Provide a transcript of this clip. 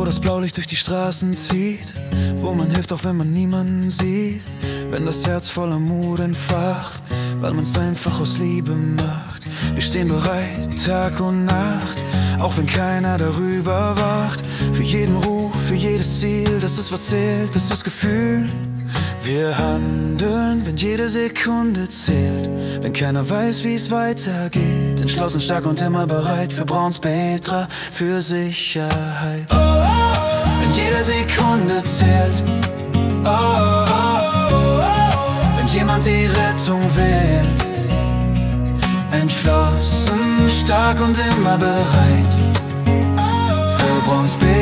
wo das Blaulicht durch die Straßen zieht, wo man hilft, auch wenn man niemanden sieht, wenn das Herz voller Mut entfacht, weil man's einfach aus Liebe macht. Wir stehen bereit, Tag und Nacht, auch wenn keiner darüber wacht. Für jeden Ruf, für jedes Ziel, das ist was zählt, das ist Gefühl. Wir handeln, wenn jede Sekunde zählt, wenn keiner weiß, wie es weitergeht. Entschlossen, stark und immer bereit für Brauns Petra, für Sicherheit. Wenn jede Sekunde zählt, wenn jemand die Rettung wählt. Entschlossen, stark und immer bereit für Brauns Petra.